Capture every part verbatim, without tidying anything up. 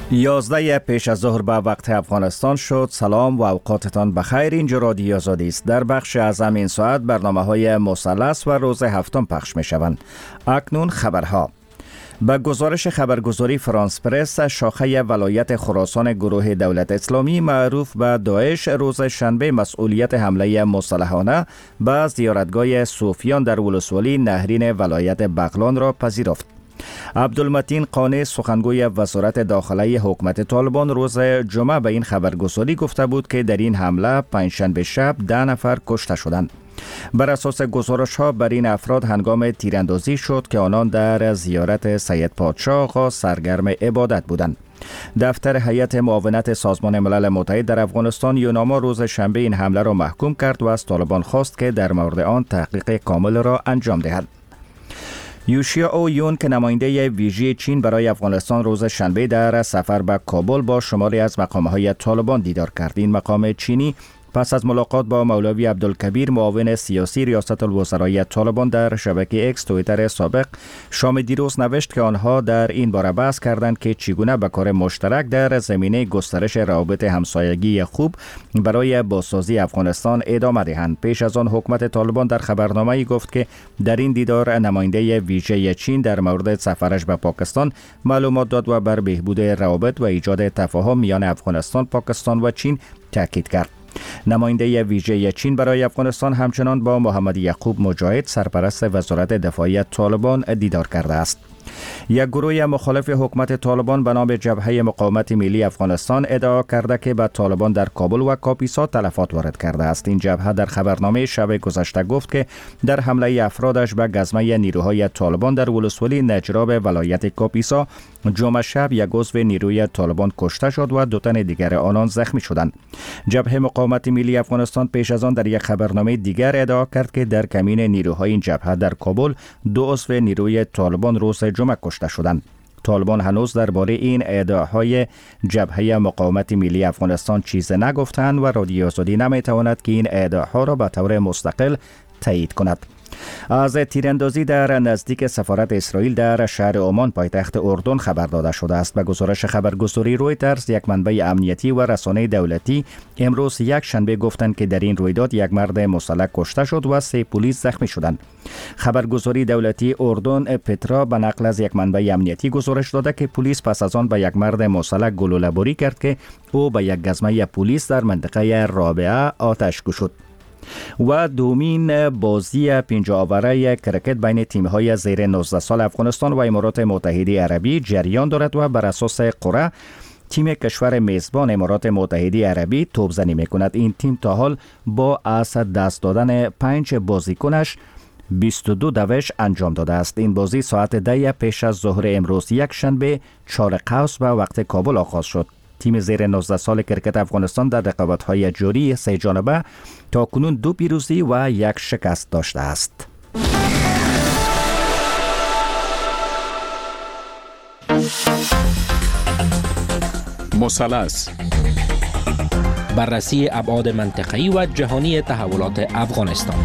یازده پیش از ظهر به وقت افغانستان شد. سلام و اوقاتتان بخیر. اینجا رادیو آزادی است. در بخش از همین ساعت برنامه‌های مثلث و روز هفتم پخش می‌شوند. اکنون خبرها. به گزارش خبرگزاری فرانس پرس، شاخه ولایت خراسان گروه دولت اسلامی معروف به داعش روز شنبه مسئولیت حمله مسلحانه به زیارتگاه صوفیان در ولسوالی نهرین ولایت بغلان را پذیرفت. عبدالمتین قانع سخنگوی وزارت داخلی حکومت طالبان روز جمعه به این خبرگزاری گفته بود که در این حمله پنجشنبه شب ده نفر کشته شدند. بر اساس گزارش ها بر این افراد هنگام تیراندازی شد که آنان در زیارت سید پادشاه آقا سرگرم عبادت بودند. دفتر هیئت معاونت سازمان ملل متحد در افغانستان یوناما روز شنبه این حمله را محکوم کرد و از طالبان خواست که در مورد آن تحقیق کامل را انجام دهد. یوشیا او یون که نماینده ویژه چین برای افغانستان روز شنبه در سفر به کابل با شماری از مقام‌های طالبان دیدار کرد. این مقام چینی پس از ملاقات با مولوی عبدالکبیر معاون سیاسی ریاست الوزرای طالبان در شبکه اکس توییتر سابق شام دیروز نوشت که آنها در این باره بحث کردند که چگونه به کار مشترک در زمینه گسترش روابط همسایگی خوب برای بازسازی افغانستان ادامه دهند. پیش از آن حکومت طالبان در خبرنامه‌ای گفت که در این دیدار نماینده ویژه چین در مورد سفرش به پاکستان معلومات داد و بر بهبود روابط و ایجاد تفاهم میان افغانستان، پاکستان و چین تاکید کرد. نماینده ویژه چین برای افغانستان همچنان با محمد یعقوب مجاهد سرپرست وزارت دفاعی طالبان دیدار کرده است. یک گروه مخالف حکومت طالبان به نام جبهه مقاومت ملی افغانستان ادعا کرده که به طالبان در کابل و کاپیسا تلفات وارد کرده است. این جبهه در خبرنامه شب گذشته گفت که در حمله افرادش به گزمه نیروهای طالبان در ولسوالی نجراب ولایت کاپیسا جمعه شب یک عضو نیروی طالبان کشته شد و دو تن دیگر آنان زخمی شدند. جبهه مقاومت ملی افغانستان پیش از آن در یک خبرنامه دیگر ادعا کرد که در کمین نیروهای این جبهه در کابل دو عضو نیروی طالبان روز جمعه کشته شدند. طالبان هنوز درباره این ادعاهای جبهه مقاومت ملی افغانستان چیز نگفتند و رادیو آزادی نمیتواند که این ادعاها را به طور مستقل تایید کند. از تیراندازی در نزدیک سفارت اسرائیل در شهر عمان پایتخت اردن خبر داده شده است. به گزارش خبرگزاری رویترز، یک منبع امنیتی و رسانه دولتی امروز یک شنبه گفتند که در این رویداد یک مرد مسلح کشته شد و سه پلیس زخمی شدند. خبرگزاری دولتی اردن پترا به نقل از یک منبع امنیتی گزارش داده که پلیس پس از آن به یک مرد مسلح گلوله‌باری کرد که او به یک گزمه پلیس در منطقه رابعه آتش گشود. و دومین بازی پنجاه آوره کرکت بین تیم‌های زیر نوزده سال افغانستان و امارات متحده عربی جریان دارد و بر اساس قرعه تیم کشور میزبان امارات متحده عربی توپزنی می‌کند. این تیم تا حال با از دست دادن پنج بازیکنش بیست و دو دوش انجام داده است. این بازی ساعت ده پیش از ظهر امروز یک شنبه چهار قوس به وقت کابل آغاز شد. تیم زیر نوزده سال کرکت افغانستان در رقابت‌های جاری سه جانبه تا کنون دو پیروزی و یک شکست داشته است. مثلث، بررسی ابعاد منطقه‌ای و جهانی تحولات افغانستان.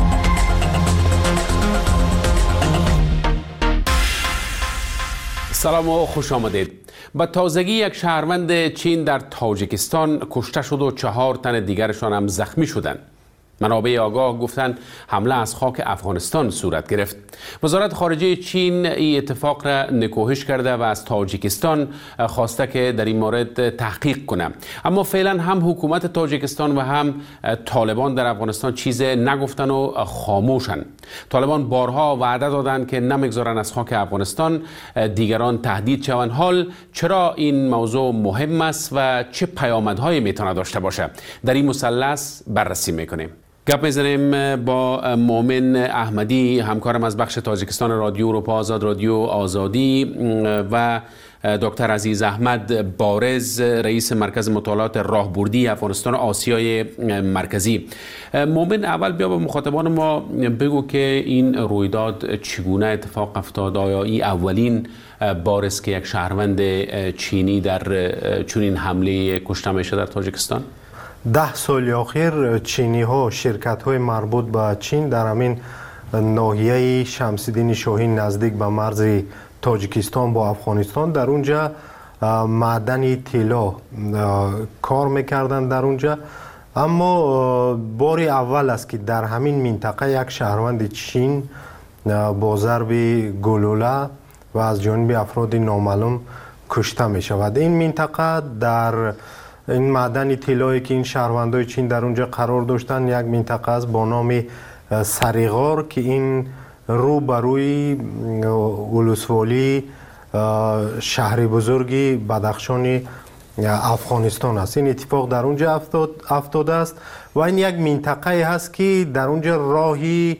سلام و خوش آمدید. به تازگی یک شهروند چین در تاجیکستان کشته شد و چهار تن دیگرشان هم زخمی شدند. منابع آگاه گفتند حمله از خاک افغانستان صورت گرفت. وزارت خارجه چین این اتفاق را نکوهش کرده و از تاجیکستان خواسته که در این مورد تحقیق کنه. اما فعلا هم حکومت تاجیکستان و هم طالبان در افغانستان چیز نگفتن و خاموشن. طالبان بارها وعده دادند که نمیگذارن از خاک افغانستان دیگران تهدید شوند. حال چرا این موضوع مهم است و چه پیامدهایی میتونه داشته باشه؟ در این مثلث بررسی میکنیم. گپ میزنیم با مومن احمدی، همکارم از بخش تاجیکستان رادیو اروپا آزاد، رادیو آزادی، و دکتر عزیز احمد بارز، رئیس مرکز مطالعات راهبردی افغانستان آسیای مرکزی. مومن، اول بیا با مخاطبان ما بگو که این رویداد چگونه اتفاق افتاد؟ آیا این اولین بار است که یک شهروند چینی در چنین حمله کشته میشه در تاجیکستان؟ ده سال اخیر چینی ها شرکت های مربوط به چین در همین ناحیه شمس‌الدین شاهین نزدیک به مرز تاجیکستان با افغانستان در اونجا معدن طلا کار میکردن در اونجا. اما بار اول است که در همین منطقه یک شهروند چین با ضرب گلوله و از جانب افراد نامعلوم کشته می شود. این منطقه در این معدن طلایی که این شهروندای چین در اونجا قرار داشتن یک منطقه است با نام سریغار که این رو بر روی ولسوالی شهر بزرگی بدخشان افغانستان است. این اتفاق در اونجا افتاد افتاده است و این یک منطقه هست که در اونجا راهی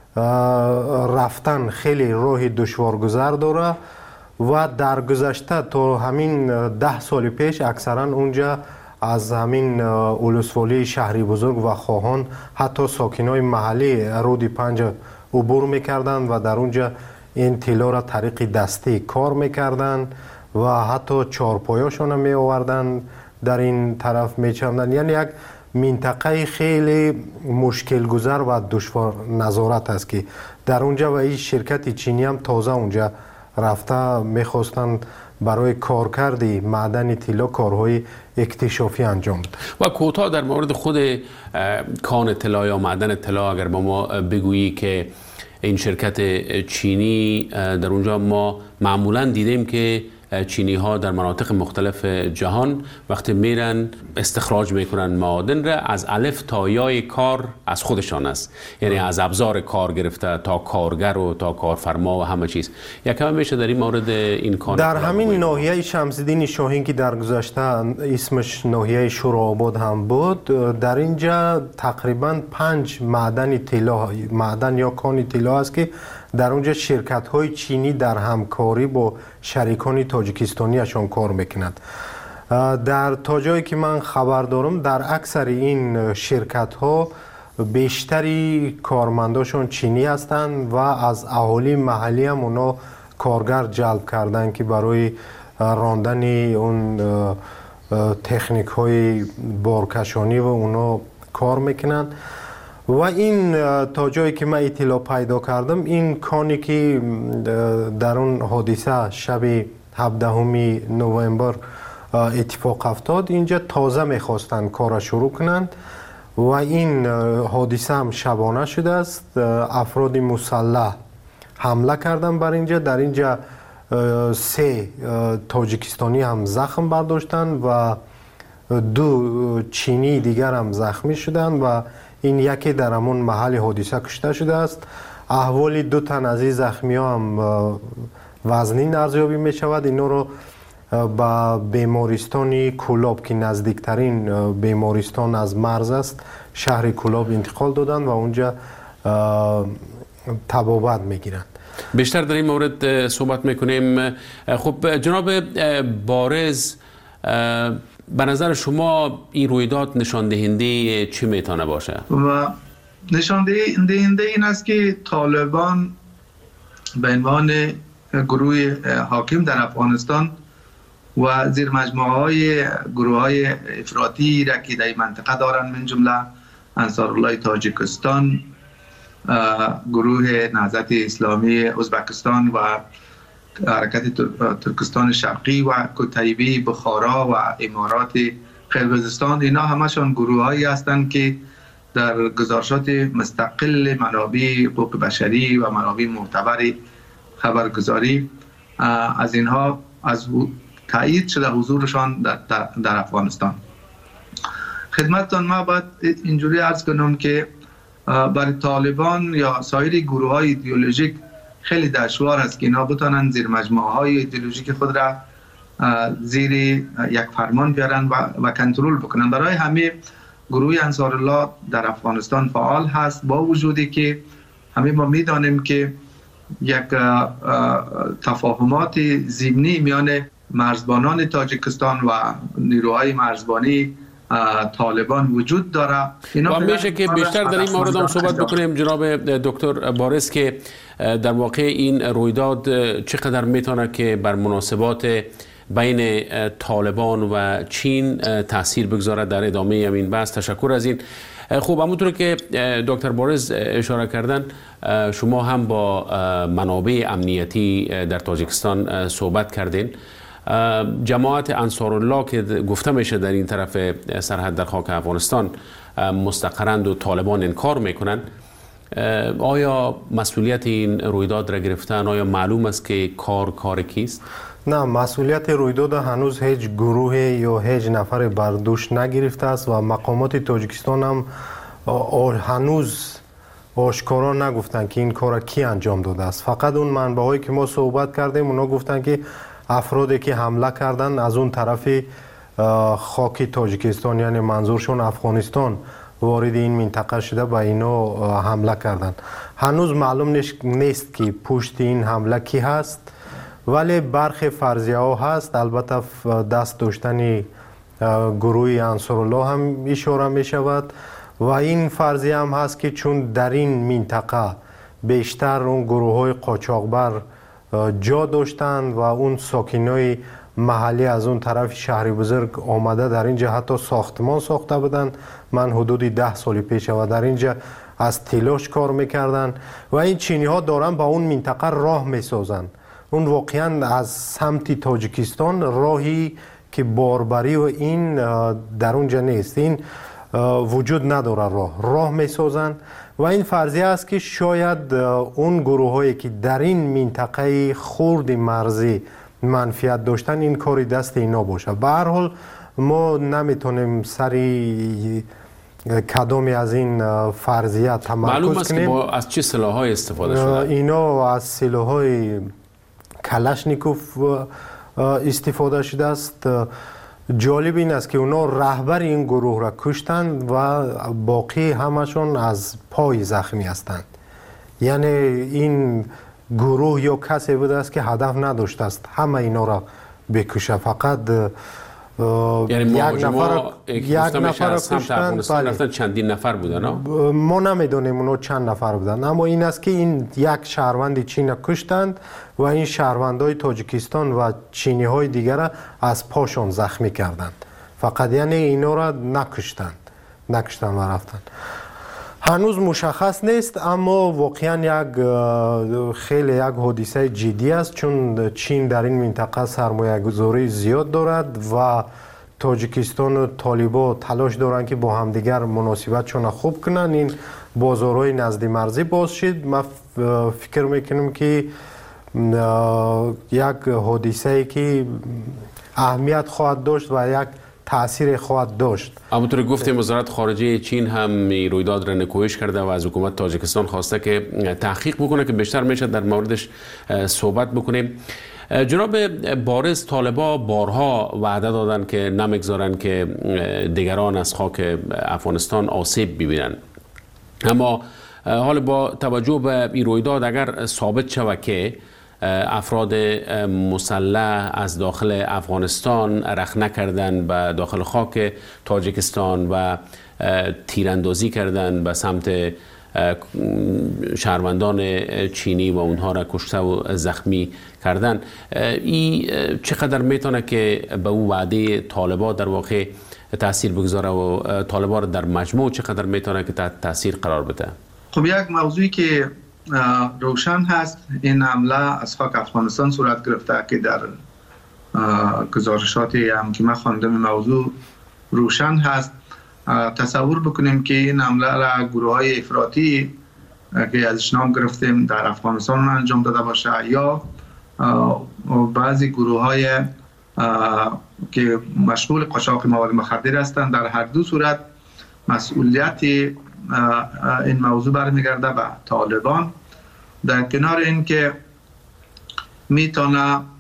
رفتن خیلی راه دشوارگذر داره و در گذشته تا همین ده سال پیش اکثرا اونجا از همین ولسوالی شهری بزرگ و خواهان حتی ساکنای محلی رود پنج عبور میکردند و در اونجا این طلا را طریق دستی کار میکردند و حتی چارپایاشون می آوردن در این طرف میچندن. یعنی یک منطقه خیلی مشکل گذر و دشوار نظارت است که در اونجا و این شرکت چینی هم تازه اونجا رفته میخواستند برای کارکردی معدن طلا کارهای اکتشافی انجام بده. و کوتاه در مورد خود کان طلا یا معدن طلا اگر با ما بگویی که این شرکت چینی در اونجا ما معمولا دیدیم که چینی ها در مناطق مختلف جهان وقتی میرن استخراج میکنن معادن را از الف تا یای کار از خودشان است، یعنی از ابزار کار گرفته تا کارگر و تا کارفرما و همه چیز. یکم میشه در این مورد این کار در همین ناحیه شمس الدین شاهین که در گذشته اسمش ناحیه شوراباد هم بود، در اینجا تقریبا پنج معدن طلا معدن یا کان طلا است که در اونجا شرکت های چینی در همکاری با شریکان تاجیکستانی اشان کار میکنند. در تا جایی که من خبر دارم در اکثر این شرکت ها بیشتری کارمنداشون چینی هستند و از اهالی محلی هم اونا کارگر جلب کردن که برای راندن اون تکنیک های بارکشانی و اونا کار میکنن. و این تا جایی که من اطلاع پیدا کردم این کانی که در اون حادثه شب هفدهم نوامبر اتفاق افتاد اینجا تازه میخواستن کار شروع کنند و این حادثه هم شبانه شده است. افراد مسلح حمله کردن بر اینجا. در اینجا سه تاجیکستانی هم زخم برداشتن و دو چینی دیگر هم زخمی شدن و این یکی در همون محل حادثه کشته شده است. احوال دو تن از این زخمی ها هم وزنی ارزیابی می شود. اینا رو به بیمارستان کولاب که نزدیکترین بیمارستان از مرز است شهر کولاب انتقال دادن و اونجا طبابت میگیرند. بیشتر در این مورد صحبت میکنیم. خب جناب بارز، به نظر شما این رویداد نشان دهنده چی میتونه باشه؟ و نشان دهنده این است که طالبان به عنوان گروه حاکم در افغانستان و زیر مجموعه های گروه های افراطی را که در این منطقه دارند، من جمله انصارالله تاجیکستان، گروه نهضت اسلامی ازبکستان و حرکت ترکستان شرقی و کتیبه بخارا و امارات قرقیزستان، اینا همشون گروه هایی هستند که در گزارشات مستقل منابع حقوق بشری و منابع معتبر خبرگزاری از اینها از تایید شده حضورشان در, در, در افغانستان. خدمتتان ما باید اینجوری عرض کنم که برای طالبان یا سایر گروه های ایدئولوژیک خیلی دشوار است که اینا بتونن زیر مجموعه های ایدئولوژیک خود را زیر یک فرمان بیارن و, و کنترل بکنن. برای همه گروه انصارالله در افغانستان فعال هست، با وجودی که همه ما میدانیم که یک تفاهمات ضمنی میان مرزبانان تاجیکستان و نیروهای مرزبانی طالبان وجود داره. و میشه که بیشتر در این مورد هم صحبت بکنیم جناب دکتر بارز که در واقع این رویداد چقدر میتونه که بر مناسبات بین طالبان و چین تاثیر بگذاره در ادامه این بحث. تشکر از این. خوب، همونطور که دکتر بارز اشاره کردن، شما هم با منابع امنیتی در تاجیکستان صحبت کردین. جماعت انصارالله که گفته میشه در این طرف سرحد در خاک افغانستان مستقرند و طالبان انکار میکنن، آیا مسئولیت این رویداد را گرفتن؟ آیا معلوم است که کار کار کیست؟ نه، مسئولیت رویداد هنوز هیچ گروه یا هیچ نفر بر دوش نگرفته است و مقامات تاجیکستان هم هنوز آشکارا نگفتن که این کار کی انجام داده است. فقط اون منبعایی که ما صحبت کردیم اونا گفتن که افرادی که حمله کردن از اون طرف خاک تاجیکستان، یعنی منظورشون افغانستان، وارد این منطقه شده و اینا حمله کردن. هنوز معلوم نیست که پشت این حمله کی هست، ولی برخی فرضیه ها هست. البته دست داشتن گروه انصارالله هم اشاره می شود و این فرضیه هم هست که چون در این منطقه بیشتر اون گروه های قاچاقبر جا داشتند و اون ساکنای محلی از اون طرف شهر بزرگ آمده در اینجا حتی ساختمان ساخته بودن. من حدود ده سال پیش و در اینجا از تلاش کار میکردن و این چینی ها دارن با اون منطقه راه میسازن. اون واقعا از سمت تاجیکستان راهی که باربری و این در اونجا نیست، این وجود نداره، راه راه میسازن و این فرضیه است که شاید اون گروه هایی که در این منطقه خرد مرزی منفیت داشتن این کاری دست اینا باشه. به هر حال ما نمیتونیم سری کدامی از این فرضیه تمرکز کنیم. معلوم است که با از چه سلاح‌های استفاده شده؟ اینا از سلاح‌های کلاشنیکوف استفاده شده است. جالب این است که اونا رهبر این گروه را کشتند و باقی همشون از پای زخمی هستند. یعنی این گروه یا کسی بوده است که هدف نداشته است همه اینا را بکشه، فقط یعنی یک نفر یک نفر را کشتند. رفتن چندین نفر بودن؟ ما نمیدونیم اونا چند نفر بودن، اما این است که این یک شهروند چین کشتند و این شهروندای تاجیکستان و چینی های دیگر از پاشون زخمی کردند. فقط یعنی اینا را نکشتند نکشتند و رفتند. هنوز مشخص نیست، اما واقعا یک خیلی یک حادثه جدی است، چون چین در این منطقه سرمایه گذاری زیاد دارد و تاجیکستان و طالبان تلاش دارند که با همدیگر مناسبتشون خوب کنن، این بازارهای نزد مرزی باز شد. ما فکر میکنم که یک حادثه که اهمیت خواهد داشت و یک تأثیر خواهد داشت. همونطور گفتیم وزارت خارجه چین هم رویداد را نکوهش کرده و از حکومت تاجیکستان خواسته که تحقیق بکنه که بیشتر میشه در موردش صحبت بکنیم. جناب بارز، طالبا بارها وعده دادن که نمیگذارن که دیگران از خاک افغانستان آسیب ببینن، اما حال با توجه به این رویداد اگر ثابت شود که افراد مسلح از داخل افغانستان رخنه کردن به داخل خاک تاجیکستان و تیراندازی کردن به سمت شهروندان چینی و اونها را کشته و زخمی کردن، این چقدر میتونه که به او وعده طالبان در واقع تاثیر بگذاره و طالبان در مجموع چقدر میتونه که تحت تاثیر قرار بده؟ خب یک موضوعی که روشن هست، این حمله از خاک افغانستان صورت گرفته که در گزارشاتی هم که من خواندم موضوع روشن هست. تصور بکنیم که این حمله را گروه های افراطی که ازش نام گرفتیم در افغانستان انجام داده باشه یا بعضی گروه های که مشغول قاچاق مواد مخدر هستند، در هر دو صورت مسئولیت این موضوع برمیگرده به طالبان. در کنار این که میتونه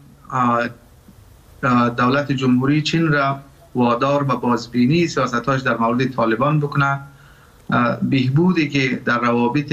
دولت جمهوری چین را وادار به بازبینی سیاستاش در مورد طالبان بکنه، بهبودی که در روابط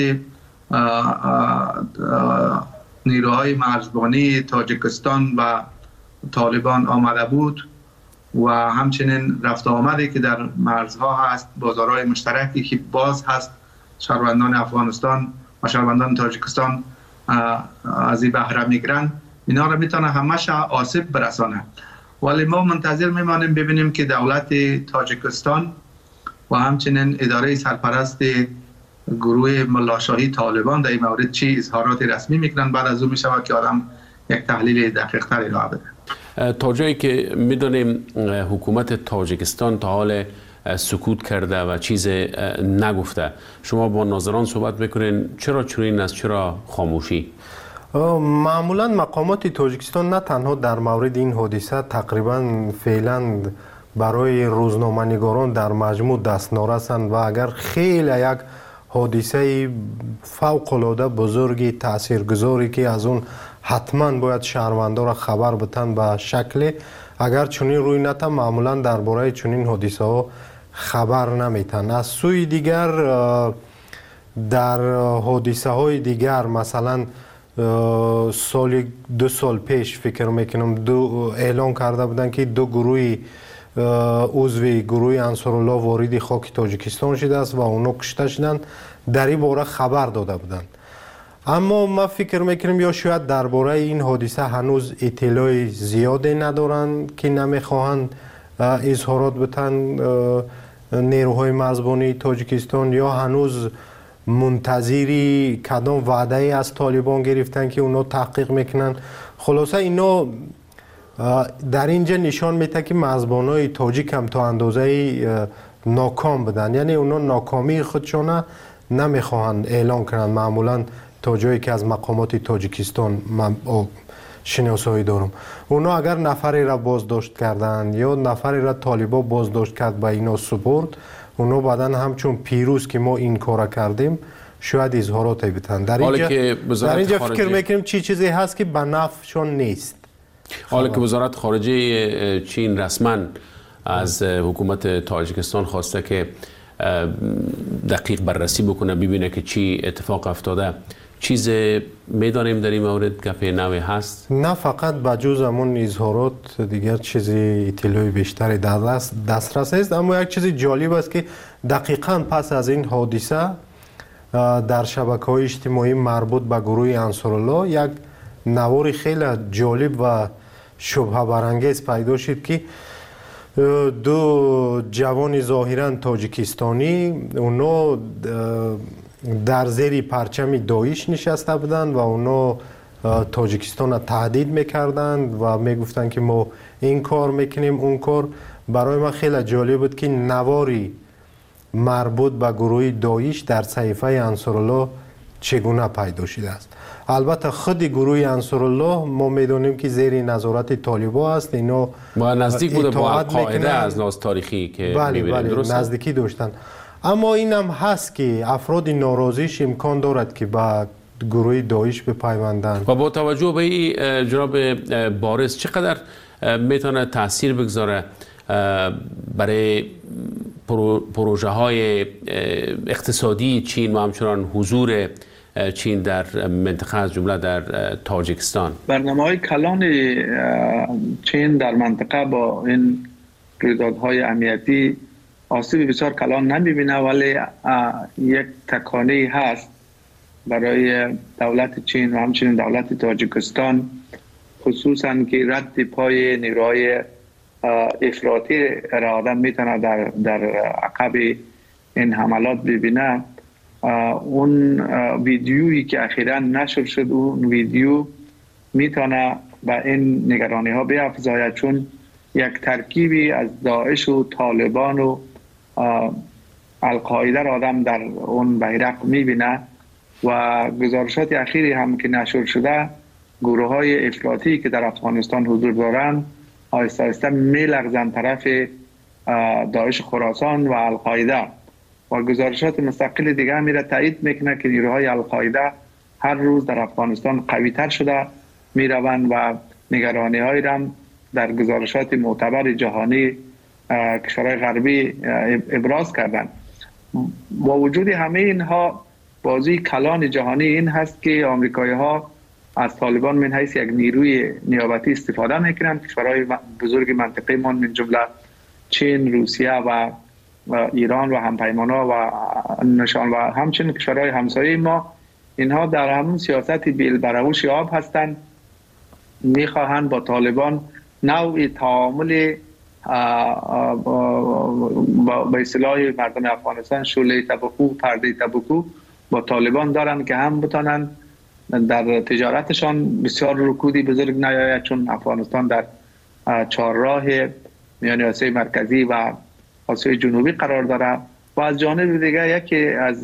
نیروهای مرزبانی تاجیکستان و طالبان آمده بود و همچنین رفت آمدی که در مرزها هست، بازارهای مشترکی که باز هست، شهروندان افغانستان و شهروندان تاجیکستان از این بهره میگیرن، اینا رو میتونه همش آسیب برسانه. ولی ما منتظر میمانیم ببینیم که دولت تاجیکستان و همچنین اداره سرپرست گروه ملاشاهی طالبان در این مورد چی اظهارات رسمی میکنن. بعد از اون میشود که آدم یک تحلیل دقیق تر ارائه بده. تا جایی که میدونیم حکومت تاجیکستان تا حال سکوت کرده و چیز نگفته، شما با ناظران صحبت میکنین، چرا چنین است؟ چرا خاموشی؟ معمولا مقامات تاجیکستان نه تنها در مورد این حادثه تقریبا فعلا برای روزنامه‌نگاران در مجموع دستنارسند و اگر خیلی یک حادثه فوق‌العاده بزرگی تاثیرگذاری که از اون حتما باید شهروندان را خبر بدن به شکل اگر چنین روی نته معمولا درباره چنین حادثه ها خبر نمیتن. از سوی دیگر در حادثه های دیگر مثلا سال دو سال پیش فکر میکنم دو اعلان کرده بودن که دو گروه عضوی گروه انصارالله وارد خاک تاجیکستان شده است و اونا کشته شدن. در این باره خبر داده بودن، اما ما فکر میکنم یا شاید درباره این حادثه هنوز اطلاع زیادی ندارن که نمیخواهند اظهارات بتن نیروهای مرزبانی تاجیکستان، یا هنوز منتظری کدام وعده ای از طالبان گرفتن که اونا تحقیق میکنن. خلاصه اینا در اینجا نشان میده که مرزبانای تاجیک هم تا اندازه ناکام بدن، یعنی اونا ناکامی خودشون نمیخواهند اعلان کنند. معمولا تا جایی که از مقامات تاجیکستان من شناسایی دارم، اونا اگر نفری را بازداشت کردن یا نفری را طالبا بازداشت کرد به اینا سپرد، اونا بعدن همچون پیروز که ما این کار کردیم شاید اظهاراتی بدن. در اینجا, در اینجا فکر میکنیم چی چیزی هست که به نفعشون نیست. حالا که وزارت خارجه چین رسما از حکومت تاجیکستان خواسته که دقیق بررسی بکنه ببینه که چی اتفاق افتاده، چیز میدانیم در این مورد گپ نوی هست؟ نه فقط با جز همون اظهارات دیگر چیزی اطلاعی بیشتری در دست دسترس است. اما یک چیزی جالب است که دقیقاً پس از این حادثه در شبکه‌های اجتماعی مربوط به گروه انصارالله یک نوار خیلی جالب و شبهه برانگیز پیدا شد که دو جوان ظاهرا تاجیکستانی اونا در زیر پرچم داعش نشسته بودند و اونا تاجیکستان را تهدید میکردند و میگفتند که ما این کار میکنیم اون کار. برای من خیلی جالب بود که نواری مربوط به گروه داعش در صحیفه انصارالله چگونه پیدا شده است. البته خود گروه انصارالله ما میدونیم که زیر نظارت طالبان است، اینا با نزدیک بوده با القاعده از لحاظ تاریخی که بله میبینیم. بله درسته؟ نزدیکی داشتن. اما این هم هست که افراد ناراضیش امکان دارد که با گروه داعش بپیوندند. و با توجه به این جناب بارز چقدر میتونه تاثیر بگذاره برای پروژه های اقتصادی چین و همچنان حضور چین در منطقه از جمله در تاجیکستان؟ برنامه های کلان چین در منطقه با این رویدادهای امنیتی آسیب بسیار کلان نمیبینه، ولی یک تکانه هست برای دولت چین و همچنین دولت تاجیکستان، خصوصا که رد پای نیروهای افراطی را آدم میتونه در, در عقب این حملات ببینه. اون ویدیویی که اخیراً نشر شد، اون ویدیو میتونه به این نگرانی ها بیافزاید، چون یک ترکیبی از داعش و طالبان و القاعده را آدم در اون بیرق میبینه. و گزارشات اخیری هم که نشر شده، گروه های افراطی که در افغانستان حضور دارند آهسته آهسته میلغزند طرف داعش خراسان و القاعده. و گزارشات مستقل دیگه میره تایید میکنه که نیروهای القاعده هر روز در افغانستان قوی تر شده میروند و نگرانی های را در گزارشات معتبر جهانی کشورهای غربی ابراز کردند. با وجود همه اینها بازی کلان جهانی این هست که آمریکایی ها از طالبان من حیث یک نیروی نیابتی استفاده میکنند. کشورهای بزرگ منطقه من من جمله چین، روسیه و ایران و همپیمانا و نشان و همچنین کشورهای همسایه ما، اینها در همون سیاست بیل برهوش آب هستند. میخواهند با طالبان نوعی تعامل با اصطلاح مردم افغانستان شعله تبکو، پرده تبکو با طالبان دارند که هم بتانند در تجارتشان بسیار رکودی بزرگ نیاید، چون افغانستان در چهارراه میان آسیای مرکزی و آسیای جنوبی قرار داره. و از جانب دیگه یکی از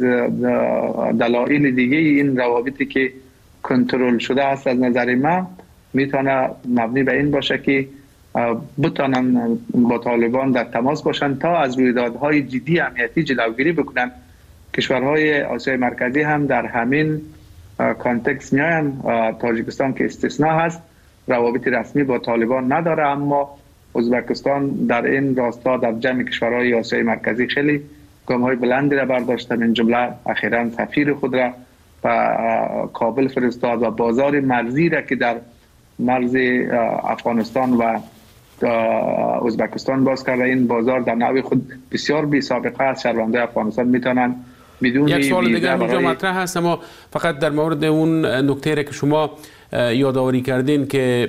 دلایل دیگه این روابطی که کنترل شده است از نظر من میتونه مبنی به این باشه که بتونن با طالبان در تماس باشن تا از رویدادهای جدی امنیتی جلوگیری بکنن. کشورهای آسیای مرکزی هم در همین کانتکست میاین. تاجیکستان که استثناء هست، روابط رسمی با طالبان نداره، اما ازبکستان در این راستا در جمع کشورهای آسیای مرکزی خیلی گام‌های بلندی را برداشته. من جمله اخیراً سفیر خود را و کابل فرستاد و بازار مرزی را که در مرز افغانستان و ازبکستان باز کرده. این بازار در نوع خود بسیار بی سابقه است. شهروندان افغانستان میتونن بدون یک سوال دیگر برای... اونجا مطرح هست، اما فقط در مورد اون نکته که شما یادآوری کردین که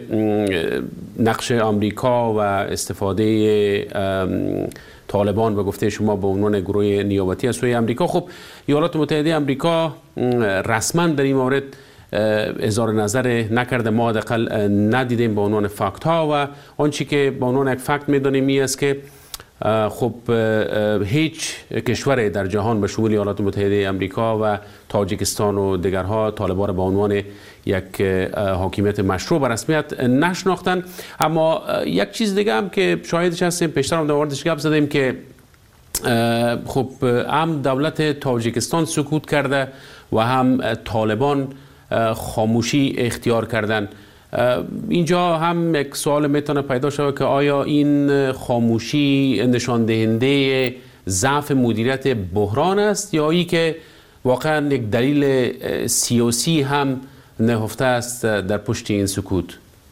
نقش آمریکا و استفاده طالبان به گفته شما به عنوان گروه نیابتی از سوی آمریکا. خب ایالات متحده آمریکا رسما در این مورد اظهار نظر نکرده، ما حداقل ندیدیم به عنوان فکت ها، و آنچه که به عنوان یک فکت میدانیم این است که خب هیچ کشور در جهان به شمول ایالات متحده آمریکا و تاجیکستان و دیگرها طالبان را به عنوان یک حاکمیت مشروع به رسمیت نشناختن. اما یک چیز دیگه هم که شاهدش هستیم، پیشتر هم در موردش گپ زدیم که خب هم دولت تاجیکستان سکوت کرده و هم طالبان خاموشی اختیار کردن. اینجا هم یک سوال میتونه پیدا شود که آیا این خاموشی نشان دهنده ضعف مدیریت بحران است یا ای که واقعا یک دلیل سیاسی هم نهفته است در پشت این سکوت؟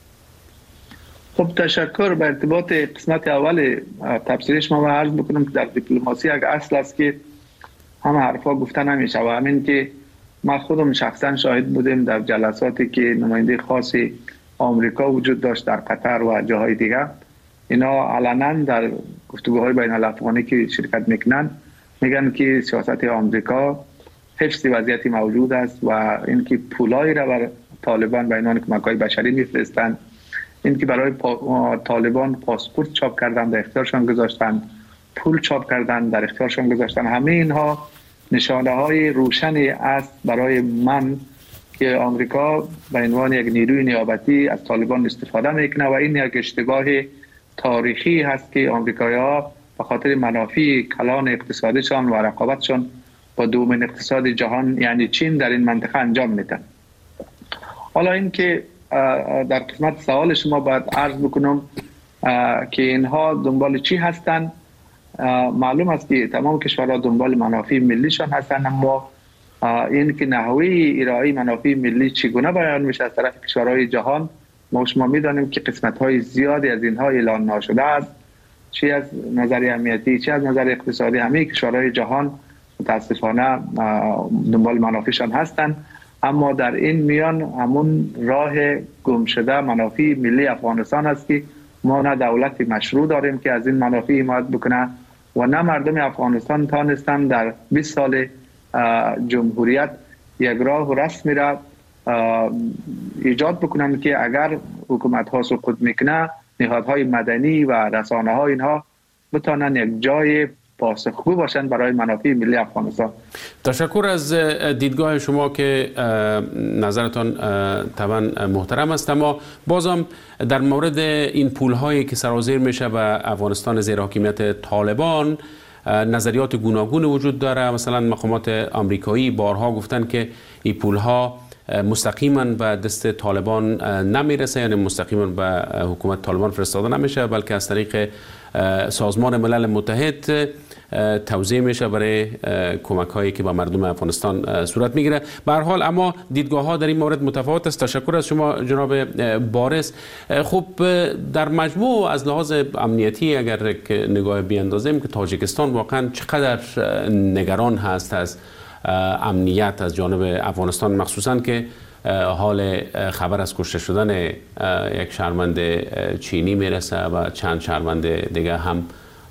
خب تشکر. به ارتباط قسمت اول تفسیر شما و عرض بکنم که در دیپلماسی یک اصل است که همه حرفا گفته نمیشه و همین که ما خودم شخصا شاهد بودیم در جلساتی که نماینده خاصی آمریکا وجود داشت در قطر و جاهای دیگه. اینا علنا در گفتگوهای بین الافغانی که شرکت میکنن میگن که سیاست آمریکا حفظ وضعیتی موجود است و اینکه پولایی را بر طالبان به عنوان کمک‌های بشری میفرستند، اینکه برای پا... طالبان پاسپورت چاپ کردن در اختیارشان گذاشتن، پول چاپ کردن در اختیارشان گذاشتن، همه اینها نشانه های روشنی است برای من که آمریکا به عنوان یک نیروی نیابتی از طالبان استفاده میکنه و این یک اشتباه تاریخی هست که آمریکایی‌ها به خاطر منافع کلان اقتصادیشان و رقابتشان با دومین اقتصاد جهان یعنی چین در این منطقه انجام میدن. حالا این که در قسمت سوال شما باید عرض بکنم که اینها دنبال چی هستند. معلوم است که تمام کشورها دنبال منافع ملیشان هستند، اما این که نحوه ارائه منافع ملی چگونه بیان میشه از طرف کشورهای جهان، ما شما میدانیم که قسمت‌های زیادی از اینها اعلان نشده است، چه از نظر امنیتی چه از نظر اقتصادی. همه کشورهای جهان متاسفانه دنبال منافعشان هستند، اما در این میان همون راه گم شده منافع ملی افغانستان است که ما نه دولت مشروع داریم که از این منافع حمایت بکنه و نه مردم افغانستان تانستن در بیست سال جمهوریت یک راه و رسمی را ایجاد بکنن که اگر حکومت ها سقوط میکنه نهادهای مدنی و رسانه ها اینها بتانن یک جای پاسخگو باشند برای منافع ملی افغانستان. تشکر از دیدگاه شما که نظرتان طبعا محترم است، اما بازم در مورد این پول‌هایی که سرازیر میشه به افغانستان زیر حاکمیت طالبان نظریات گوناگون وجود داره. مثلا مقامات آمریکایی بارها گفتن که این پول‌ها مستقیما به دست طالبان نمیرسه، یعنی مستقیما به حکومت طالبان فرستاده نمیشه، بلکه از طریق سازمان ملل متحد توزیع میشه برای کمک هایی که به مردم افغانستان صورت میگیره. به هر حال اما دیدگاه ها در این مورد متفاوت است. تشکر از شما جناب بارس. خب در مجموع از لحاظ امنیتی اگر نگاه بیاندازیم که تاجیکستان واقعا چقدر نگران هست از امنیت از جانب افغانستان، مخصوصا که حال خبر از کشته شدن یک شهروند چینی میرسه و چند شهروند دیگه هم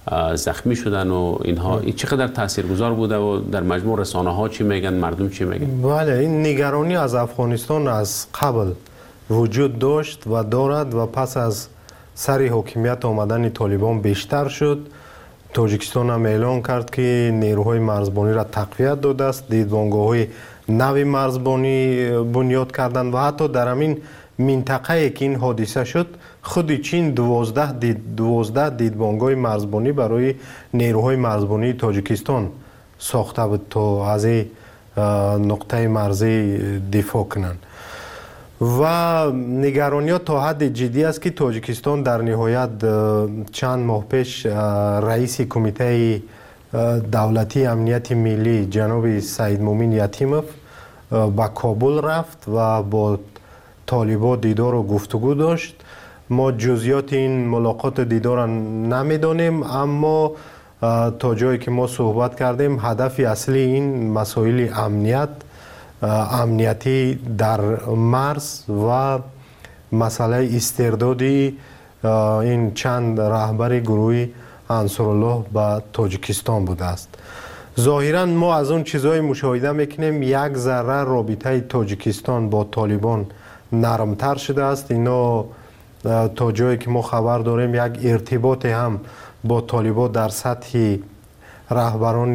زخمی شدن و اینها. این چقدر تاثیرگذار بوده و در مجموع رسانه ها چی میگن، مردم چی میگن؟ بله، این نگرانی از افغانستان از قبل وجود داشت و دارد و پس از سر حکومت آمدن طالبان بیشتر شد. تاجیکستان هم اعلان کرد که نیروهای مرزبانی را تقویت داده است، دیدبانگاه‌های نوی مرزبانی بنیاد کردند و حتی در همین منطقه که این حادثه شد خود چین دوازده دید دوازده دیدبانگاه مرزبانی برای نیروهای مرزبانی تاجیکستان ساخته بود تا از این نقطه مرزی دفاع کنند. و نگرانی ها تا حد جدی است که تاجیکستان در نهایت چند ماه پیش رئیس کمیته دولتی امنیت ملی جناب سید مومن یتیموف به کابل رفت و با طالبان دیدار و گفتگو داشت. ما جزئیات این ملاقات دیدار نمیدانیم، اما تا جایی که ما صحبت کردیم هدف اصلی این مسائل امنیت امنیتی در مرز و مسئله استردادی این چند رهبر گروه انصارالله به تاجیکستان بوده است. ظاهرا ما از اون چیزهای مشاهده میکنیم یک ذره رابطه تاجیکستان با طالبان نرمتر شده است. اینا تا جایی که ما خبر داریم یک ارتباط هم با طالبان در سطح رهبران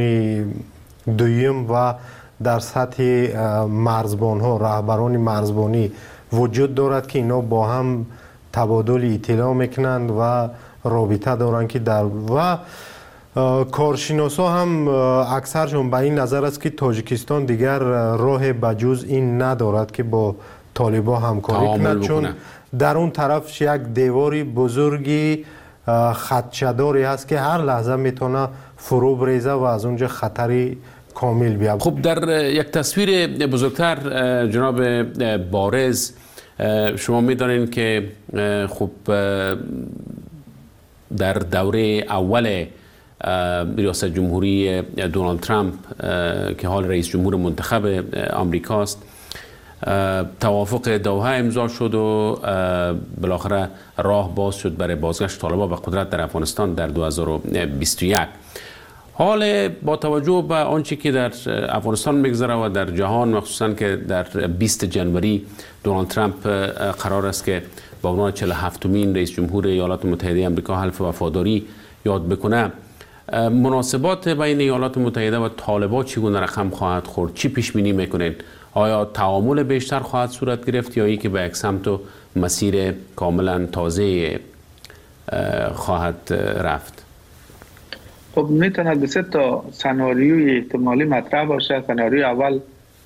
دویم و در سطح مرزبان ها رهبران مرزبانی وجود دارد که اینا با هم تبادل اطلاع میکنند و رابطه دارند که در و کارشناسا هم اکثرشون به این نظر است که تاجیکستان دیگر راه بجز این ندارد که با طالبان همکاری کند، چون در اون طرف یک دیواری بزرگی خدشه‌داری هست که هر لحظه میتونه فرو بریزه و از اونجا خطری کامل بیاد. خب در یک تصویر بزرگتر جناب بارز، شما میدانید که خب در دوره اول ریاست جمهوری دونالد ترامپ که حال رئیس جمهور منتخب آمریکاست، توافق دوحه امضا شد و بالاخره راه باز شد برای بازگشت طالبان به قدرت در افغانستان در دو هزار و بیست و یک. حال با توجه به آنچه که در افغانستان میگذره و در جهان، مخصوصا که در بیست جنوری دونالد ترامپ قرار است که با عنوان چهل و هفتمین رئیس جمهور ایالات متحده آمریکا حلف وفاداری یاد بکنه، مناسبات بین ایالات متحده و طالبان چگونه رقم خواهد خورد؟ چی پیش بینی میکنید؟ آیا تعامل بیشتر خواهد صورت گرفت یا ای که به یک سمت و مسیر کاملا تازه خواهد رفت؟ خب میتونه به سه تا سناریوی احتمالی مطرح باشه. سناریوی اول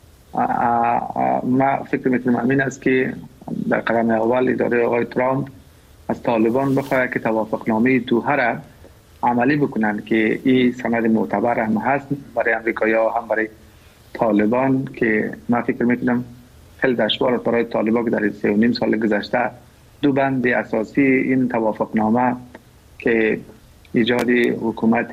ما فکر میکنم همین است که در قدم اول اداره آقای ترامپ از طالبان بخواه که توافقنامه دوحه را عملی بکنن که این سند معتبر هم هست برای امریکایی‌ها هم برای طالبان، که من فکر میکنم خیلی دشوار برای طالبان که در سه و نیم سال گذشته دو بند اساسی این توافقنامه که ایجاد حکومت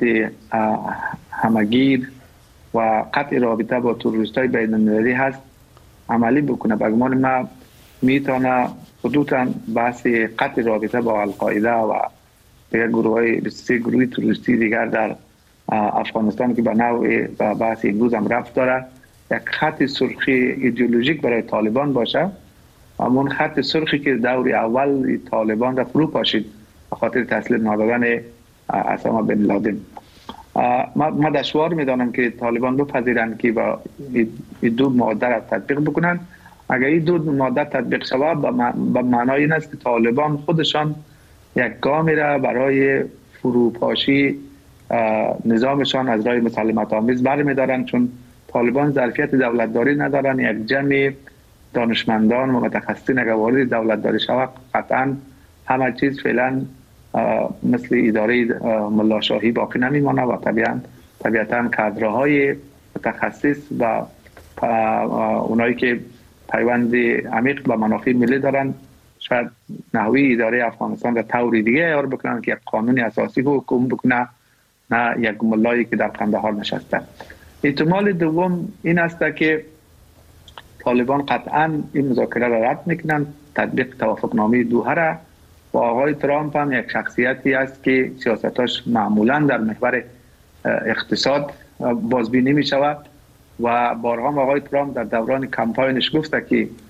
همگیر و قطع رابطه با تروریست‌های بین‌المللی هست عملی بکنه. به گمان ما میتونه خصوصا بحث قطع رابطه با القاعده و دیگر گروه‌های سه گروه تروریستی دیگر در افغانستان که به نوع بحث امروز هم رفت داره یک خط سرخی ایدئولوژیک برای طالبان باشه. همون خط سرخی که دور اول طالبان را فرو پاشید به خاطر تسلیم ندادن اسامه بن لادن. ما دشوار میدانم که طالبان بپذیرند که با این دو ماده را تطبیق بکنند. اگر این دو ماده تطبیق شود به معنای این است که طالبان خودشان یک گامی را برای فروپاشی نظامشان از راه مسالمت آمیز برمی‌دارند، چون طالبان ظرفیت دولتداری ندارند. یک جمع دانشمندان و متخصصین اگر وارد دولتداری شود قطعا همه چیز فعلا مثل اداره ملاشاهی باقی نمیمانه و طبیعتا طبیعتا کادرهای متخصص و اونایی که پیوند عمیق با منافع ملی دارند شاید نحوی اداره افغانستان را طوری دیگه ایار بکنن که یک قانون اساسی حکم بکنه، نه یک ملایی که در قندهار نشسته. احتمال دوم این است که طالبان قطعا این مذاکره را رد میکنن، تطبیق توافقنامه دوحه را و آقای ترامپ هم یک شخصیتی است که سیاستاش معمولا در محور اقتصاد بازبینی می شود و بارها آقای ترامپ در دوران کمپاینش گفته که